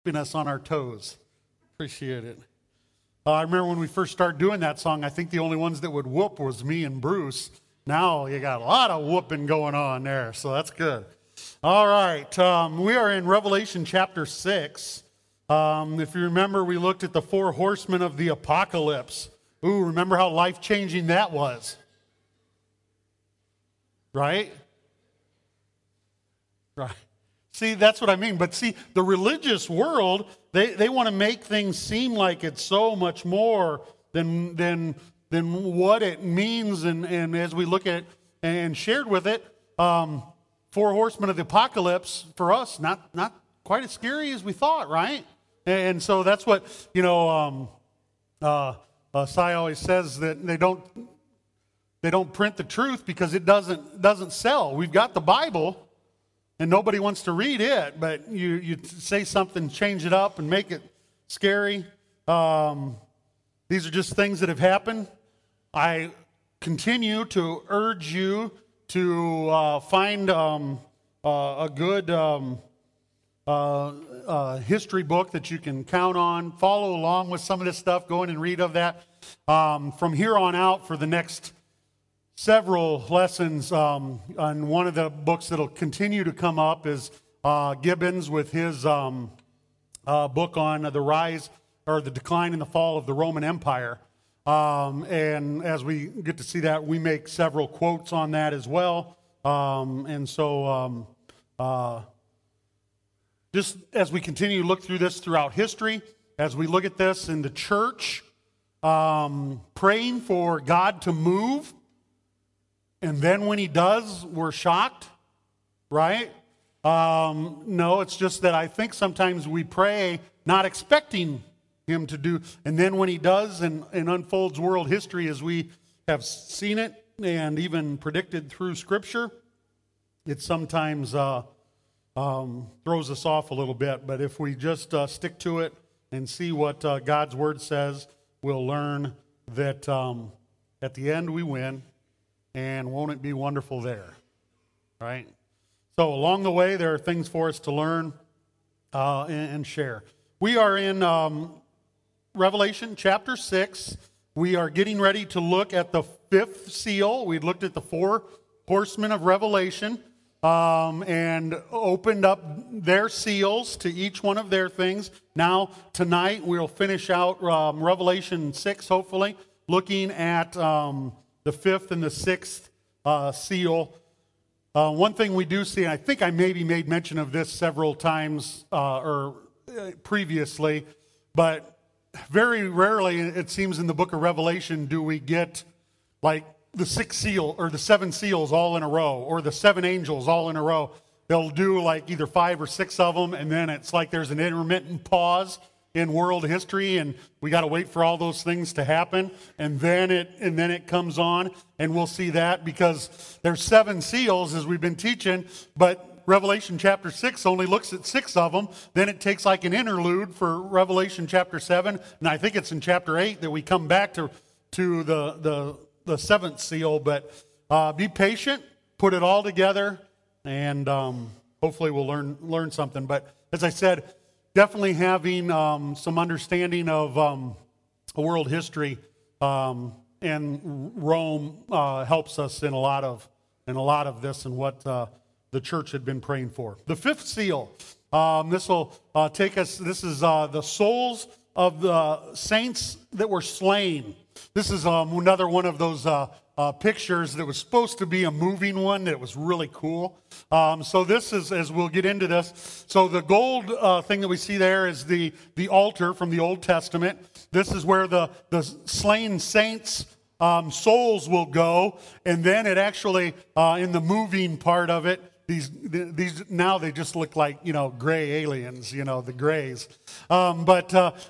keeping us on our toes. Appreciate it. I remember when we first started doing that song, I think the only ones that would whoop was me and Bruce. Now you got a lot of whooping going on there, so that's good. All right, we are in Revelation chapter 6. If you remember, we looked at the four horsemen of the apocalypse. Ooh, remember how life-changing that was? Right? Right. See, that's what I mean. But see, the religious world, they want to make things seem like it's so much more than what it means. And as we look at and shared with it, four horsemen of the apocalypse, for us, not quite as scary as we thought, right? And so that's what, Sai always says, that they don't print the truth because it doesn't sell. We've got the Bible, and nobody wants to read it, but you say something, change it up, and make it scary. These are just things that have happened. I continue to urge you to find a good history book that you can count on. Follow along with some of this stuff. Go in and read of that. From here on out, for the next several lessons, on one of the books that'll continue to come up is Gibbons with his book on the rise or the decline and the fall of the Roman Empire. And as we get to see that, we make several quotes on that as well. Just as we continue to look through this throughout history, as we look at this in the church, praying for God to move, and then when he does, we're shocked, right? No, it's just that I think sometimes we pray not expecting him to do, and then when he does and unfolds world history as we have seen it and even predicted through Scripture, it sometimes throws us off a little bit. But if we just stick to it and see what God's Word says, we'll learn that at the end we win. And won't it be wonderful there, right? So along the way, there are things for us to learn and share. We are in Revelation chapter 6. We are getting ready to look at the fifth seal. We looked at the four horsemen of Revelation and opened up their seals to each one of their things. Now, tonight, we'll finish out Revelation 6, hopefully, looking at the fifth and the sixth seal. One thing we do see, and I think I maybe made mention of this several times previously, but very rarely, it seems in the book of Revelation, do we get like the sixth seal or the seven seals all in a row or the seven angels all in a row. They'll do like either 5 or 6 of them, and then it's like there's an intermittent pause in world history, and we got to wait for all those things to happen, and then it comes on, and we'll see that because there's 7 seals as we've been teaching, but Revelation chapter 6 only looks at 6 of them. Then it takes like an interlude for Revelation chapter 7, and I think it's in chapter 8 that we come back to the 7th seal. But be patient, put it all together, and hopefully we'll learn something. But as I said, definitely having some understanding of world history and Rome helps us in a lot of this and what the church had been praying for. The fifth seal. This will take us. This is the souls of the saints that were slain. This is another one of those pictures that was supposed to be a moving one that was really cool. So this is, as we'll get into this, so the gold thing that we see there is the altar from the Old Testament. This is where the slain saints' souls will go, and then it actually, in the moving part of it, these now they just look like, gray aliens, the grays. But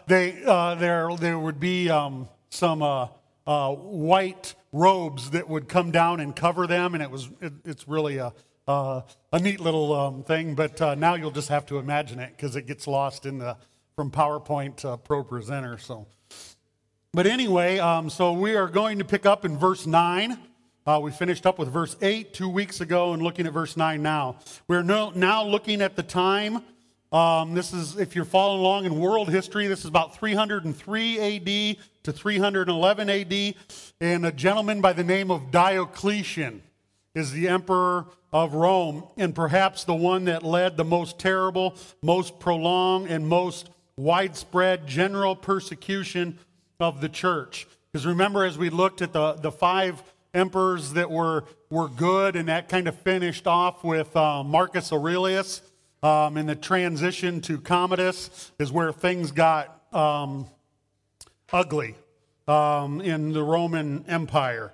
there would be some white robes that would come down and cover them, and it's really a neat little thing. But now you'll just have to imagine it because it gets lost from PowerPoint Pro Presenter. So, but anyway, so we are going to pick up in verse 9. We finished up with verse 8 2 weeks ago and looking at verse 9 now. We're now looking at the time This is, if you're following along in world history, this is about 303 AD to 311 AD. And a gentleman by the name of Diocletian is the emperor of Rome, and perhaps the one that led the most terrible, most prolonged, and most widespread general persecution of the church. Because remember, as we looked at the five emperors that were good, and that kind of finished off with Marcus Aurelius, and the transition to Commodus is where things got ugly in the Roman Empire.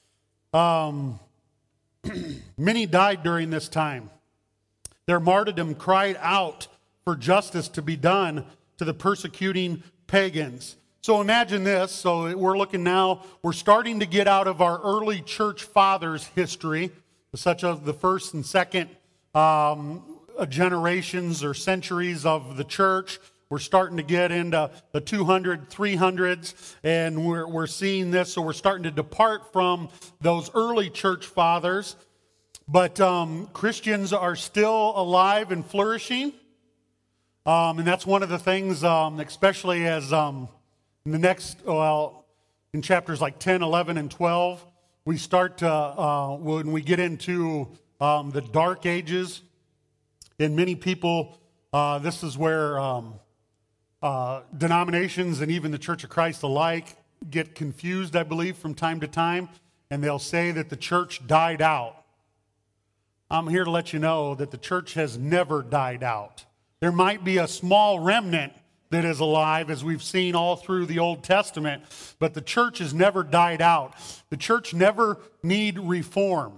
Many died during this time. Their martyrdom cried out for justice to be done to the persecuting pagans. So imagine this. So we're looking now, we're starting to get out of our early church fathers' history, such as the first and second generations or centuries of the church. We're starting to get into the 200, 300s, and we're seeing this. So we're starting to depart from those early church fathers. But Christians are still alive and flourishing. And that's one of the things, especially as in the next, in chapters like 10, 11, and 12, we start to, when we get into the dark ages, and many people, this is where denominations and even the Church of Christ alike get confused, I believe, from time to time, and they'll say that the church died out. I'm here to let you know that the church has never died out. There might be a small remnant that is alive, as we've seen all through the Old Testament, but the church has never died out. The church never need reformed.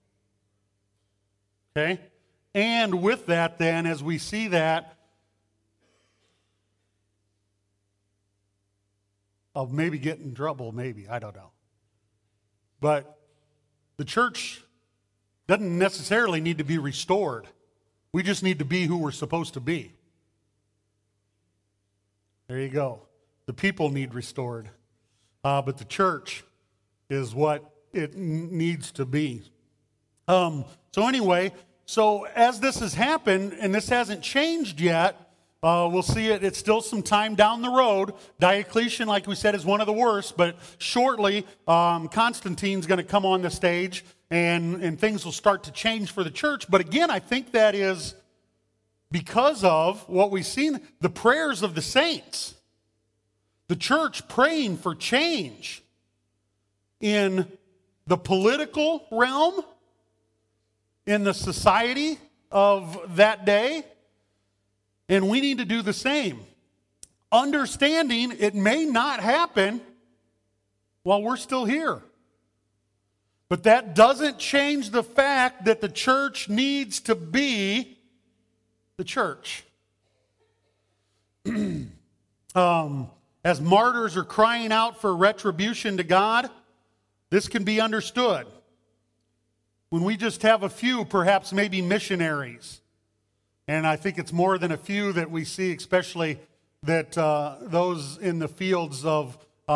Okay? And with that, then, as we see that, of maybe getting in trouble, maybe, I don't know. But the church doesn't necessarily need to be restored. We just need to be who we're supposed to be. There you go. The people need restored. But the church is what it needs to be. So anyway, so as this has happened, and this hasn't changed yet, we'll see it. It's still some time down the road. Diocletian, like we said, is one of the worst, but shortly Constantine's going to come on the stage, and things will start to change for the church. But again, I think that is because of what we've seen, the prayers of the saints. The church praying for change in the political realm, in the society of that day. And we need to do the same. Understanding it may not happen while we're still here. But that doesn't change the fact that the church needs to be the church. As martyrs are crying out for retribution to God, this can be understood. When we just have a few, perhaps maybe missionaries, and I think it's more than a few that we see, especially that those in the fields of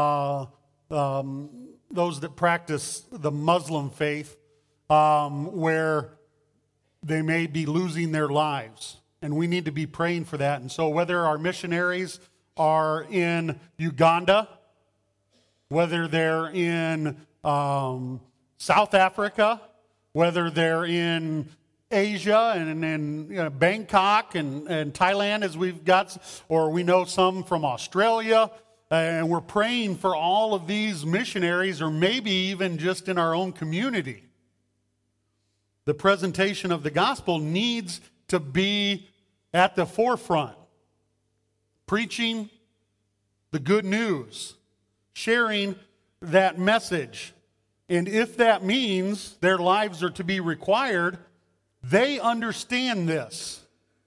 those that practice the Muslim faith, where they may be losing their lives. And we need to be praying for that. And so whether our missionaries are in Uganda, whether they're in South Africa, whether they're in Asia and in Bangkok and Thailand, as we've got, or we know some from Australia, and we're praying for all of these missionaries, or maybe even just in our own community. The presentation of the gospel needs to be at the forefront. Preaching the good news, sharing that message. And if that means their lives are to be required, they understand this.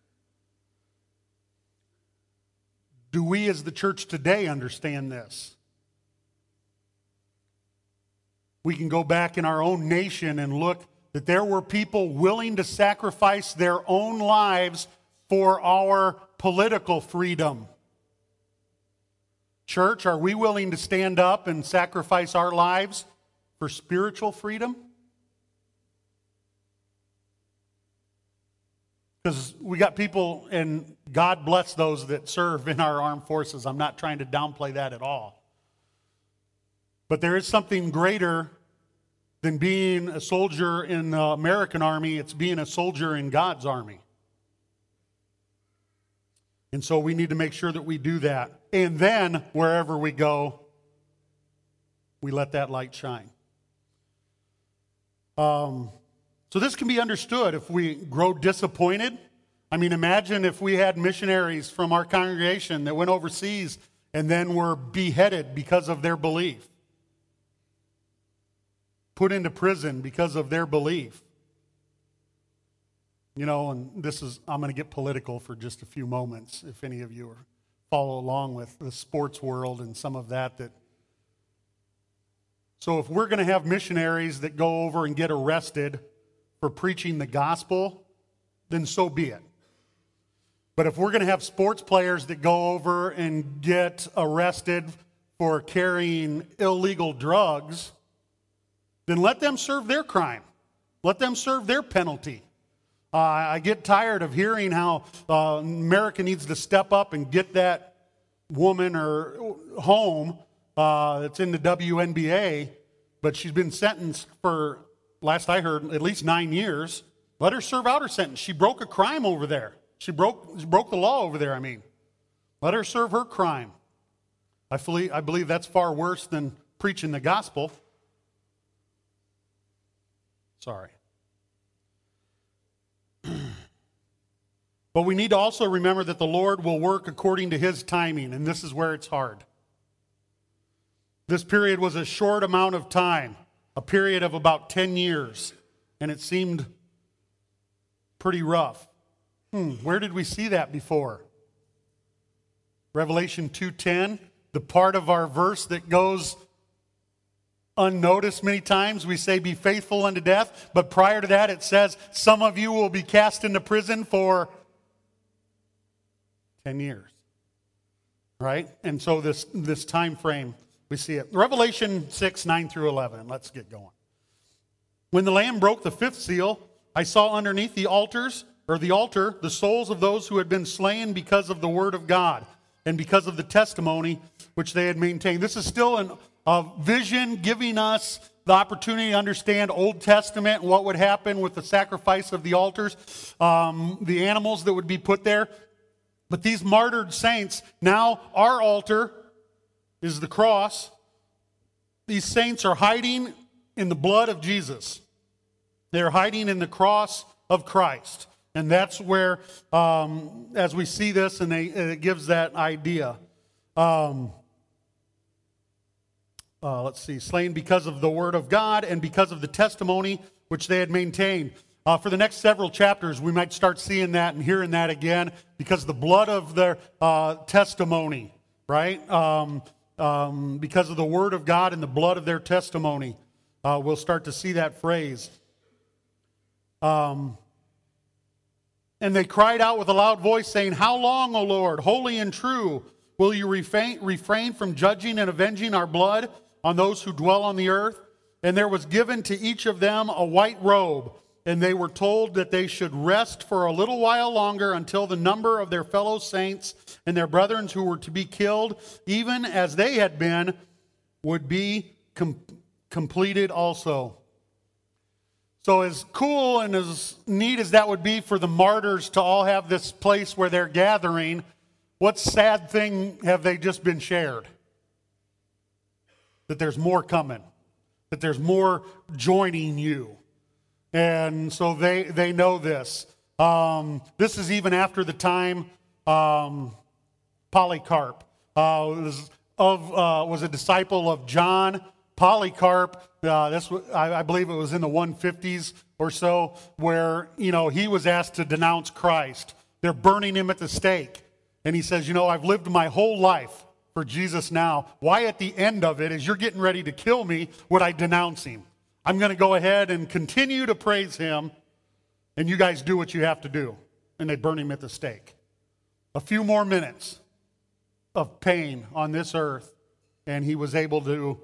Do we as the church today understand this? We can go back in our own nation and look that there were people willing to sacrifice their own lives for our political freedom. Church, are we willing to stand up and sacrifice our lives for spiritual freedom? Because we got people, and God bless those that serve in our armed forces. I'm not trying to downplay that at all. But there is something greater than being a soldier in the American army. It's being a soldier in God's army. And so we need to make sure that we do that. And then, wherever we go, we let that light shine. So this can be understood if we grow disappointed. I mean, imagine if we had missionaries from our congregation that went overseas and then were beheaded because of their belief. Put into prison because of their belief. You know, and I'm going to get political for just a few moments, if any of you follow along with the sports world and some of that. So if we're going to have missionaries that go over and get arrested for preaching the gospel, then so be it. But if we're going to have sports players that go over and get arrested for carrying illegal drugs, then let them serve their crime. Let them serve their penalty. I get tired of hearing how America needs to step up and get that woman or home that's in the WNBA, but she's been sentenced for, last I heard, at least 9 years. Let her serve out her sentence. She broke a crime over there. She broke the law over there, I mean. Let her serve her crime. I believe that's far worse than preaching the gospel. Sorry. But we need to also remember that the Lord will work according to His timing, and this is where it's hard. This period was a short amount of time, a period of about 10 years, and it seemed pretty rough. Where did we see that before? Revelation 2:10, the part of our verse that goes unnoticed many times. We say, be faithful unto death, but prior to that it says, some of you will be cast into prison for 10 years. Right? And so this time frame, we see it. Revelation 6:9-11. Let's get going. When the Lamb broke the fifth seal, I saw underneath the altar, the souls of those who had been slain because of the word of God and because of the testimony which they had maintained. This is still a vision giving us the opportunity to understand Old Testament and what would happen with the sacrifice of the altars, the animals that would be put there. But these martyred saints, now our altar is the cross. These saints are hiding in the blood of Jesus. They're hiding in the cross of Christ. And that's where, as we see this, and it gives that idea. Let's see, slain because of the word of God and because of the testimony which they had maintained. For the next several chapters, we might start seeing that and hearing that again, because the blood of their testimony, right? Because of the word of God and the blood of their testimony, we'll start to see that phrase. And they cried out with a loud voice, saying, how long, O Lord, holy and true, will you refrain from judging and avenging our blood on those who dwell on the earth? And there was given to each of them a white robe, and they were told that they should rest for a little while longer until the number of their fellow saints and their brethren who were to be killed, even as they had been, would be completed also. So as cool and as neat as that would be for the martyrs to all have this place where they're gathering, what sad thing have they just been shared? That there's more coming. That there's more joining you. And so they know this. This is even after the time Polycarp was a disciple of John. Polycarp, I believe it was in the 150s or so, where he was asked to denounce Christ. They're burning him at the stake. And he says, I've lived my whole life for Jesus now. Why at the end of it, as you're getting ready to kill me, would I denounce him? I'm going to go ahead and continue to praise him, and you guys do what you have to do. And they burn him at the stake. A few more minutes of pain on this earth, and he was able to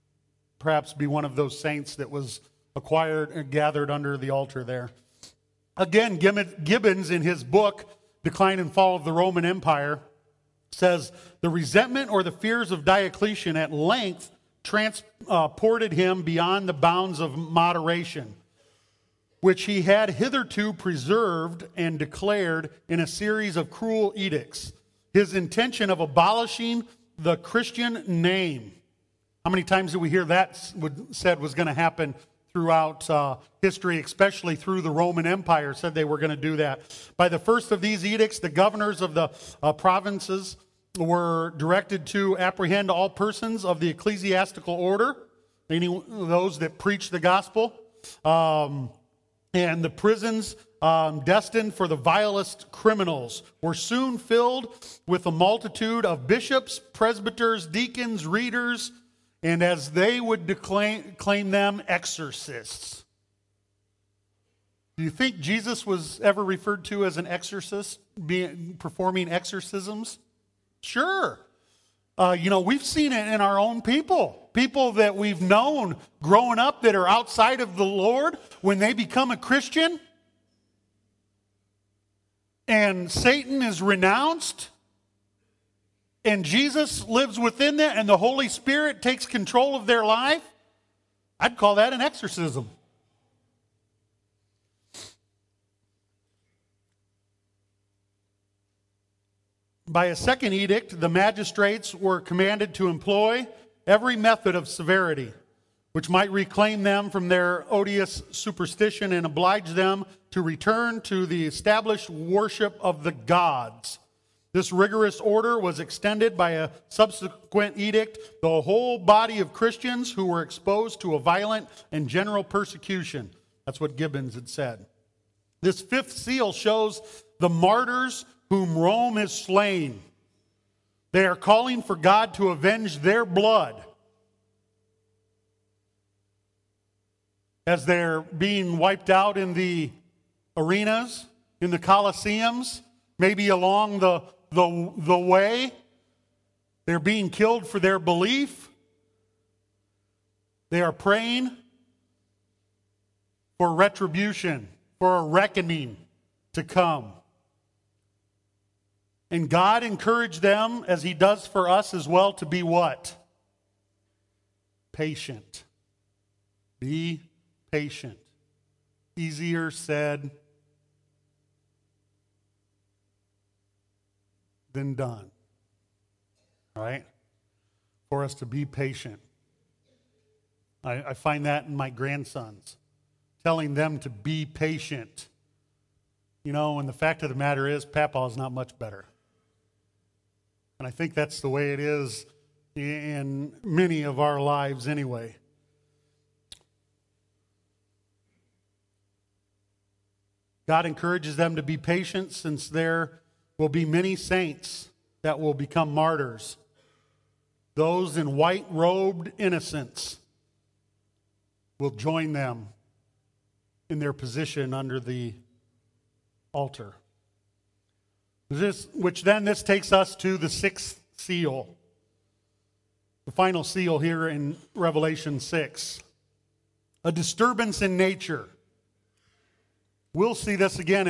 perhaps be one of those saints that was acquired and gathered under the altar there. Again, Gibbons, in his book, Decline and Fall of the Roman Empire, says, the resentment or the fears of Diocletian at length transported him beyond the bounds of moderation, which he had hitherto preserved and declared in a series of cruel edicts. His intention of abolishing the Christian name. How many times do we hear that said was going to happen throughout history, especially through the Roman Empire, said they were going to do that. By the first of these edicts, the governors of the provinces were directed to apprehend all persons of the ecclesiastical order, meaning those that preach the gospel, and the prisons destined for the vilest criminals were soon filled with a multitude of bishops, presbyters, deacons, readers, and as they would claim them, exorcists. Do you think Jesus was ever referred to as an exorcist, performing exorcisms? Sure. We've seen it in our own people. People that we've known growing up that are outside of the Lord, when they become a Christian and Satan is renounced and Jesus lives within them and the Holy Spirit takes control of their life, I'd call that an exorcism. By a second edict, the magistrates were commanded to employ every method of severity, which might reclaim them from their odious superstition and oblige them to return to the established worship of the gods. This rigorous order was extended by a subsequent edict, the whole body of Christians who were exposed to a violent and general persecution. That's what Gibbons had said. This fifth seal shows the martyrs whom Rome has slain. They are calling for God to avenge their blood as they're being wiped out in the arenas, in the Colosseums, maybe along the way. They're being killed for their belief. They are praying for retribution, for a reckoning to come. And God encouraged them, as he does for us as well, to be what? Patient. Be patient. Easier said than done. Right? For us to be patient. I find that in my grandsons. Telling them to be patient. And the fact of the matter is, Papa's not much better. And I think that's the way it is in many of our lives anyway. God encourages them to be patient, since there will be many saints that will become martyrs. Those in white-robed innocence will join them in their position under the altar. This takes us to the sixth seal. The final seal here in Revelation 6. A disturbance in nature. We'll see this again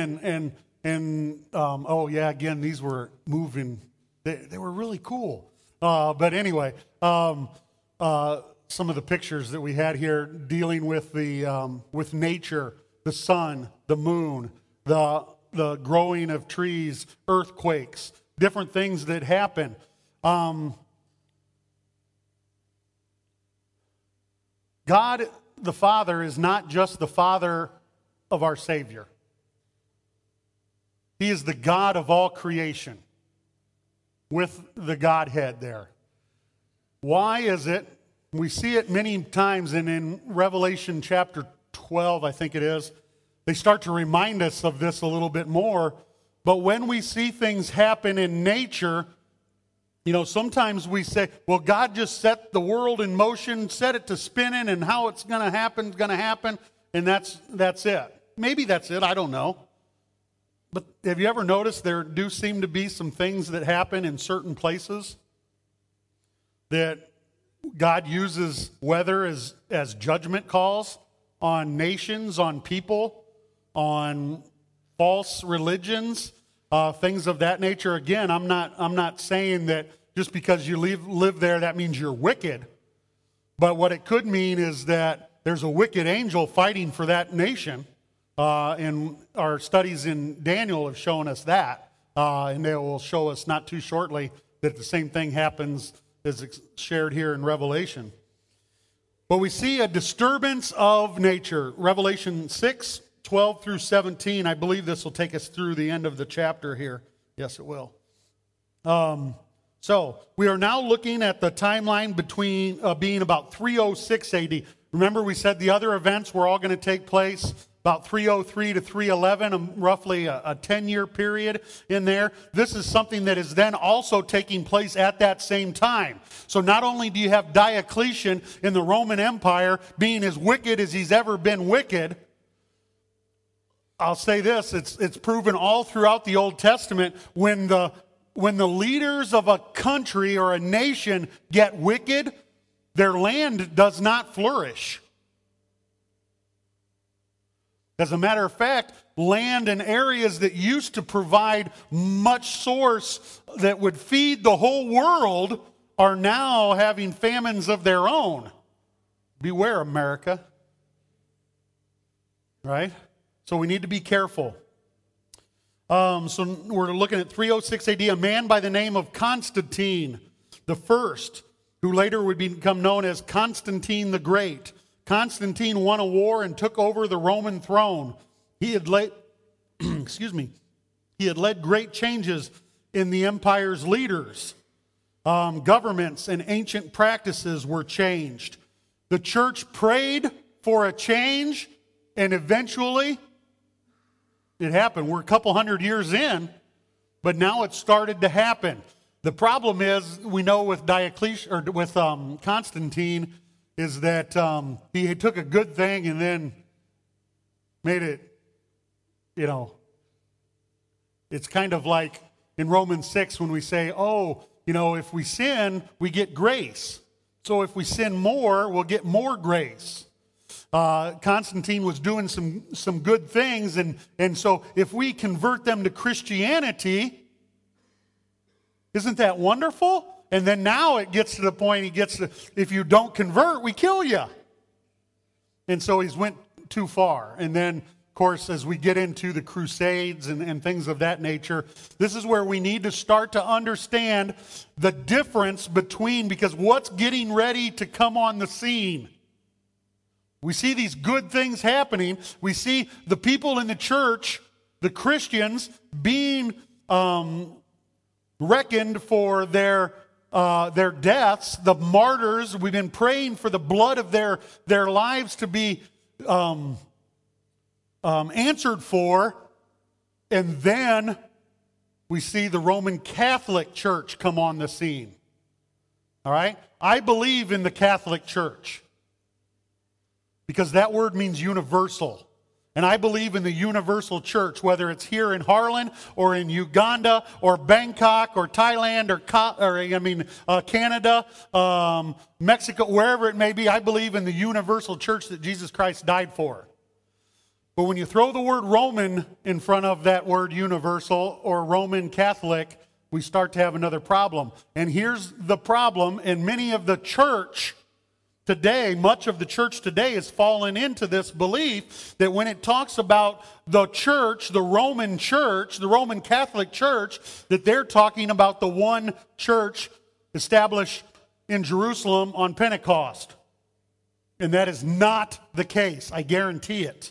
again, these were moving. They were really cool. But anyway, some of the pictures that we had here dealing with with nature, the sun, the moon, the growing of trees, earthquakes, different things that happen. God the Father is not just the Father of our Savior. He is the God of all creation, with the Godhead there. Why is it? We see it many times, and in Revelation chapter 12, I think it is, they start to remind us of this a little bit more. But when we see things happen in nature, sometimes we say, well, God just set the world in motion, set it to spinning, and how it's going to happen, and that's it. Maybe that's it, I don't know. But have you ever noticed there do seem to be some things that happen in certain places that God uses weather as judgment calls on nations, on people, on false religions, things of that nature. Again, I'm not saying that just because you live there, that means you're wicked. But what it could mean is that there's a wicked angel fighting for that nation. And our studies in Daniel have shown us that. And they will show us not too shortly that the same thing happens as shared here in Revelation. But we see a disturbance of nature. Revelation 6, 12 through 17. I believe this will take us through the end of the chapter here. Yes, it will. So we are now looking at the timeline between being about 306 AD. Remember, we said the other events were all going to take place about 303 to 311, roughly a 10-year period in there. This is something that is then also taking place at that same time. So not only do you have Diocletian in the Roman Empire being as wicked as he's ever been wicked, I'll say this, it's proven all throughout the Old Testament, when the leaders of a country or a nation get wicked, their land does not flourish. As a matter of fact, land and areas that used to provide much source that would feed the whole world are now having famines of their own. Beware, America. Right? So we need to be careful. So we're looking at 306 AD, a man by the name of Constantine the First, who later would become known as Constantine the Great. Constantine won a war and took over the Roman throne. He had led, he had led great changes in the empire's leaders. Governments and ancient practices were changed. The church prayed for a change, and eventually it happened. We're a couple hundred years in, but now it's started to happen. The problem is, we know with Diocletian or with Constantine, is that he took a good thing and then made it, it's kind of like in Romans 6 when we say, if we sin, we get grace. So if we sin more, we'll get more grace. Constantine was doing some good things, and so if we convert them to Christianity, isn't that wonderful? And then now it gets to the point, if you don't convert, we kill you. And so he's went too far. And then, of course, as we get into the Crusades and things of that nature, this is where we need to start to understand the difference between, because what's getting ready to come on the scene? We see these good things happening. We see the people in the church, the Christians, being reckoned for their deaths, the martyrs. We've been praying for the blood of their lives to be answered for. And then we see the Roman Catholic Church come on the scene. All right? I believe in the Catholic Church because that word means universal. And I believe in the universal church, whether it's here in Harlan or in Uganda or Bangkok or Thailand or Canada, Mexico, wherever it may be. I believe in the universal church that Jesus Christ died for. But when you throw the word Roman in front of that word universal or Roman Catholic, we start to have another problem. And here's the problem in many of the church today, much of the church today has fallen into this belief that when it talks about the church, the Roman Catholic Church, that they're talking about the one church established in Jerusalem on Pentecost. And that is not the case. I guarantee it.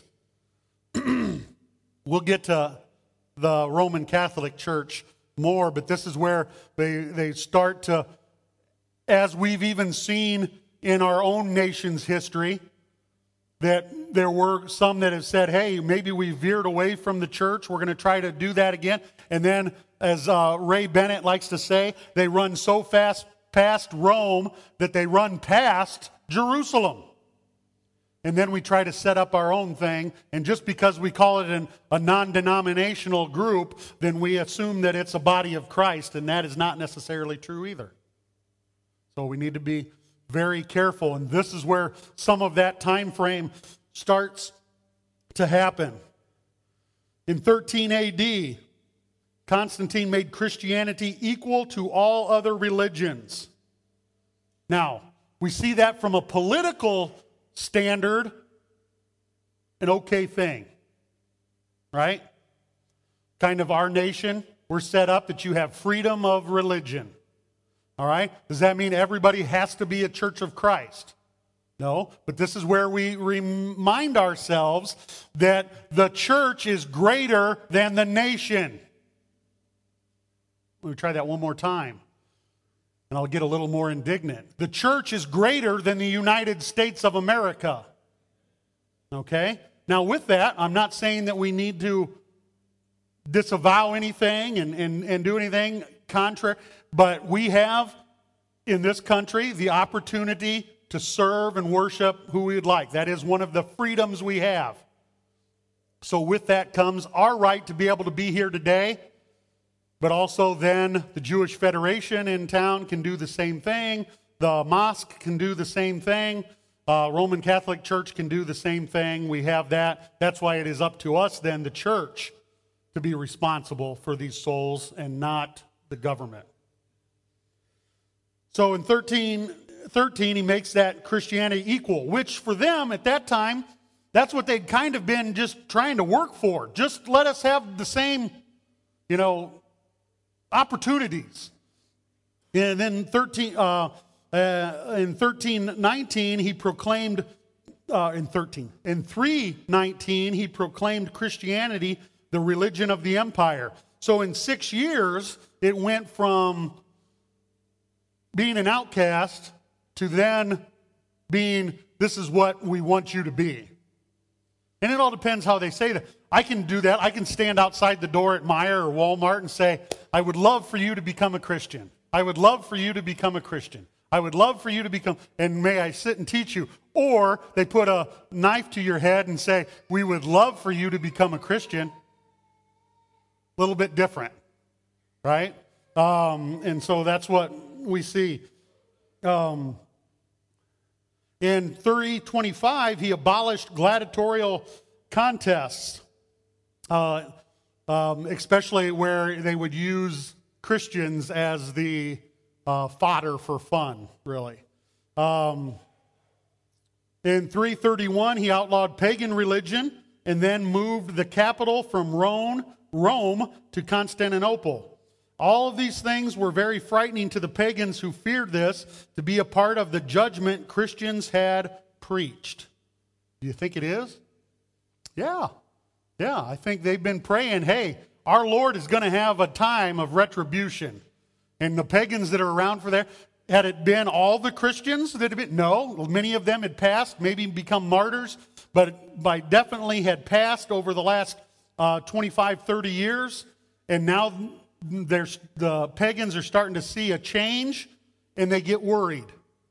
We'll get to the Roman Catholic Church more, but this is where they start to, as we've even seen in our own nation's history, that there were some that have said, hey, maybe we veered away from the church. We're going to try to do that again. And then, as Ray Bennett likes to say, they run so fast past Rome that they run past Jerusalem. And then we try to set up our own thing. And just because we call it a non-denominational group, then we assume that it's a body of Christ. And that is not necessarily true either. So we need to be very careful, and this is where some of that time frame starts to happen. In 13 AD, Constantine made Christianity equal to all other religions. Now, we see that from a political standard, an okay thing, right? Kind of our nation, we're set up that you have freedom of religion, all right? Does that mean everybody has to be a Church of Christ? No, but this is where we remind ourselves that the church is greater than the nation. Let me try that one more time, and I'll get a little more indignant. The church is greater than the United States of America. Okay? Now with that, I'm not saying that we need to disavow anything and do anything contrary, but we have in this country the opportunity to serve and worship who we would like. That is one of the freedoms we have. So with that comes our right to be able to be here today, but also then the Jewish Federation in town can do the same thing. The mosque can do the same thing. Roman Catholic Church can do the same thing. We have that. That's why it is up to us then, the church, to be responsible for these souls and not the government. So in 13, he makes that Christianity equal, which for them at that time, that's what they'd kind of been just trying to work for. Just let us have the same, opportunities. And then in 1319, he proclaimed, in 319, he proclaimed Christianity the religion of the empire. So in 6 years, it went from being an outcast to then being, this is what we want you to be. And it all depends how they say that. I can do that. I can stand outside the door at Meijer or Walmart and say, I would love for you to become a Christian. I would love for you to become a Christian. I would love for you to become, and may I sit and teach you. Or they put a knife to your head and say, we would love for you to become a Christian. A little bit different, right? And so that's what we see. In 325, he abolished gladiatorial contests, especially where they would use Christians as the fodder for fun, really. In 331, he outlawed pagan religion and then moved the capital from Rome to Constantinople. All of these things were very frightening to the pagans who feared this to be a part of the judgment Christians had preached. Do you think it is? Yeah, I think they've been praying, hey, our Lord is going to have a time of retribution. And the pagans that are around for there, had it been all the Christians that had been? No, many of them had passed, maybe become martyrs, but by definitely had passed over the last 25, 30 years. And now the pagans are starting to see a change, and they get worried.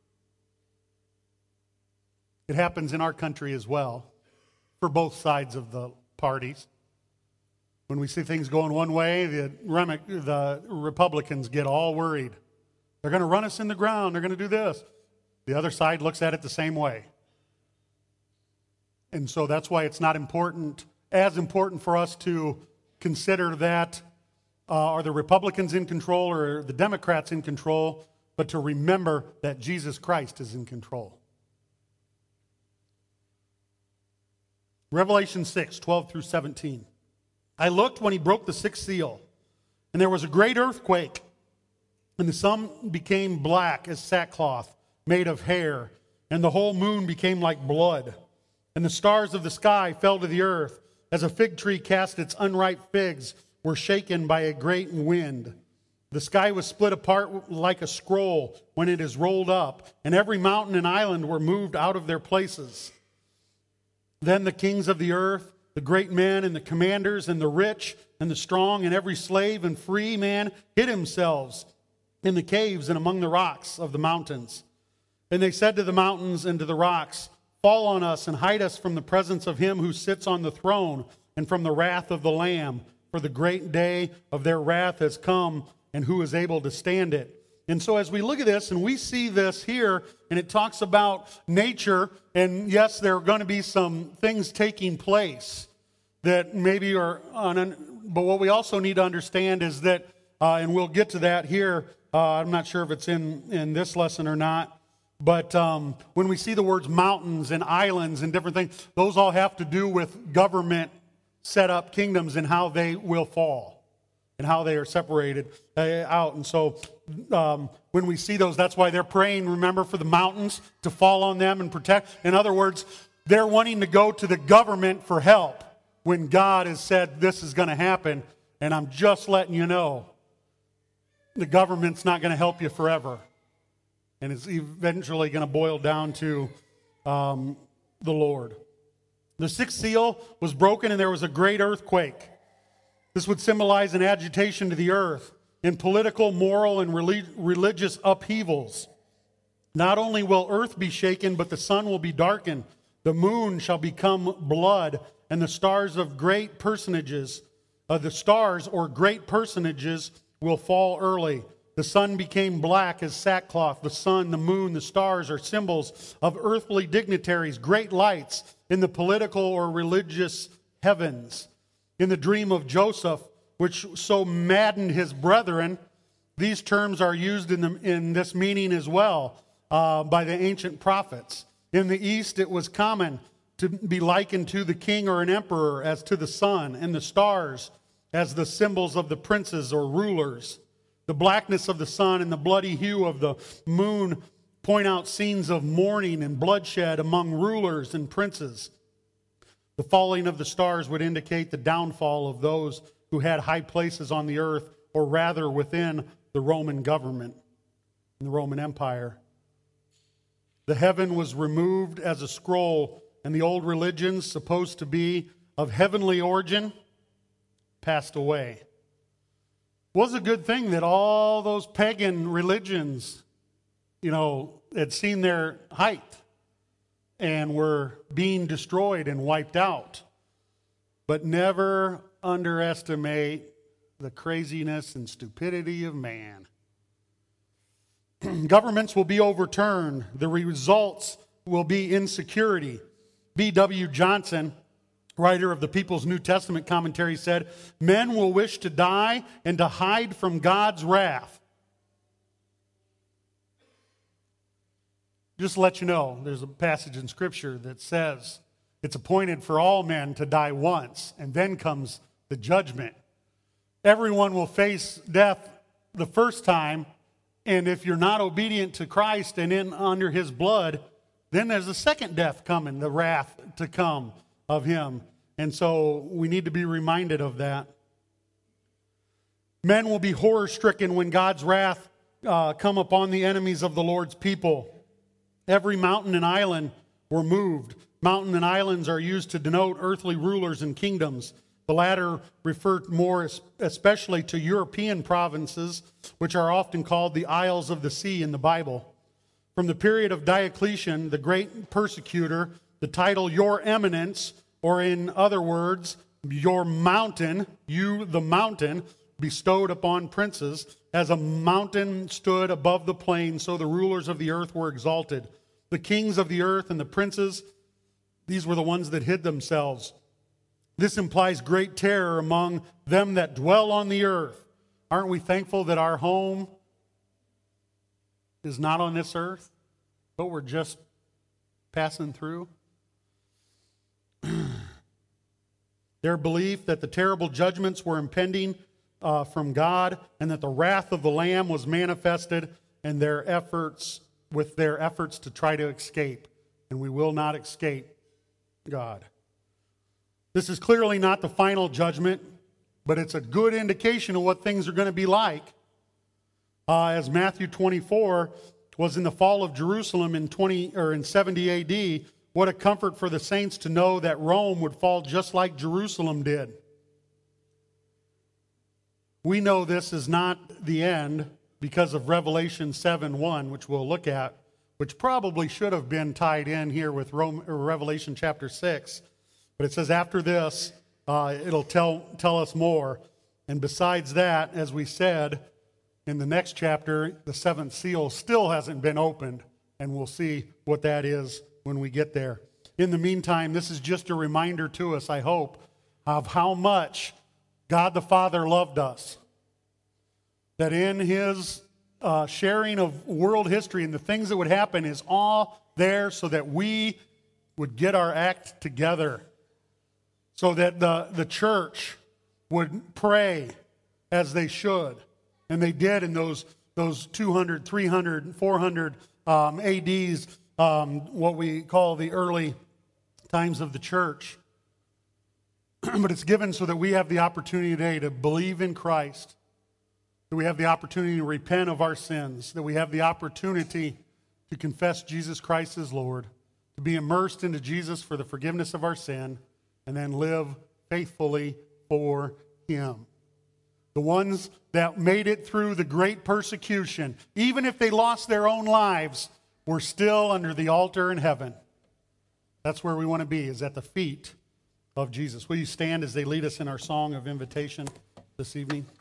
It happens in our country as well, for both sides of the parties. When we see things going one way, the Republicans get all worried. They're going to run us in the ground. They're going to do this. The other side looks at it the same way. And so that's why it's not as important for us to consider that are the Republicans in control or the Democrats in control, but to remember that Jesus Christ is in control. Revelation 6, 12 through 17. I looked when he broke the sixth seal, and there was a great earthquake, and the sun became black as sackcloth made of hair, and the whole moon became like blood, and the stars of the sky fell to the earth, as a fig tree cast its unripe figs, were shaken by a great wind. The sky was split apart like a scroll when it is rolled up, and every mountain and island were moved out of their places. Then the kings of the earth, the great men and the commanders and the rich and the strong and every slave and free man hid themselves in the caves and among the rocks of the mountains. And they said to the mountains and to the rocks, fall on us and hide us from the presence of him who sits on the throne and from the wrath of the Lamb. For the great day of their wrath has come, and who is able to stand it? And so as we look at this, and we see this here, and it talks about nature, and yes, there are going to be some things taking place that maybe are but what we also need to understand is that, and we'll get to that here, I'm not sure if it's in this lesson or not, but when we see the words mountains and islands and different things, those all have to do with government set up kingdoms and how they will fall and how they are separated out. And so when we see those, that's why they're praying, remember, for the mountains to fall on them and protect. In other words, they're wanting to go to the government for help when God has said this is going to happen. And I'm just letting you know, the government's not going to help you forever. And it's eventually going to boil down to the Lord. The sixth seal was broken and there was a great earthquake. This would symbolize an agitation to the earth in political, moral, and religious upheavals. Not only will earth be shaken, but the sun will be darkened. The moon shall become blood, and the stars of great personages, the stars or great personages will fall early. The sun became black as sackcloth. The sun, the moon, the stars are symbols of earthly dignitaries, great lights in the political or religious heavens. In the dream of Joseph, which so maddened his brethren, these terms are used in this meaning as well by the ancient prophets. In the East, it was common to be likened to the king or an emperor as to the sun, and the stars as the symbols of the princes or rulers. The blackness of the sun and the bloody hue of the moon point out scenes of mourning and bloodshed among rulers and princes. The falling of the stars would indicate the downfall of those who had high places on the earth, or rather within the Roman government, the Roman Empire. The heaven was removed as a scroll, and the old religions, supposed to be of heavenly origin, passed away. It was a good thing that all those pagan religions, had seen their height and were being destroyed and wiped out. But never underestimate the craziness and stupidity of man. Governments will be overturned. The results will be insecurity. B.W. Johnson, writer of the People's New Testament Commentary, said, "Men will wish to die and to hide from God's wrath." Just to let you know, there's a passage in Scripture that says it's appointed for all men to die once, and then comes the judgment. Everyone will face death the first time, and if you're not obedient to Christ and in under his blood, then there's a second death coming, the wrath to come of him. And so we need to be reminded of that. Men will be horror-stricken when God's wrath come upon the enemies of the Lord's people. Every mountain and island were moved. Mountain and islands are used to denote earthly rulers and kingdoms. The latter refer more especially to European provinces, which are often called the Isles of the Sea in the Bible. From the period of Diocletian, the great persecutor, the title Your Eminence, or in other words, your mountain, you the mountain, bestowed upon princes. As a mountain stood above the plain, so the rulers of the earth were exalted. The kings of the earth and the princes, these were the ones that hid themselves. This implies great terror among them that dwell on the earth. Aren't we thankful that our home is not on this earth, but we're just passing through? Their belief that the terrible judgments were impending from God, and that the wrath of the Lamb was manifested, and their efforts to try to escape. And we will not escape God. This is clearly not the final judgment, but it's a good indication of what things are going to be like. As Matthew 24 was in the fall of Jerusalem in 70 AD, what a comfort for the saints to know that Rome would fall just like Jerusalem did. We know this is not the end because of Revelation 7:1, which we'll look at, which probably should have been tied in here with Revelation chapter 6. But it says after this, it'll tell us more. And besides that, as we said, in the next chapter, the seventh seal still hasn't been opened, and we'll see what that is when we get there. In the meantime, this is just a reminder to us, I hope, of how much God the Father loved us. That in his sharing of world history and the things that would happen is all there so that we would get our act together. So that the church would pray as they should. And they did in those 200, 300, 400 ADs, what we call the early times of the church. But it's given so that we have the opportunity today to believe in Christ, that we have the opportunity to repent of our sins, that we have the opportunity to confess Jesus Christ as Lord, to be immersed into Jesus for the forgiveness of our sin, and then live faithfully for him. The ones that made it through the great persecution, even if they lost their own lives, were still under the altar in heaven. That's where we want to be, is at the feet of Jesus. Will you stand as they lead us in our song of invitation this evening?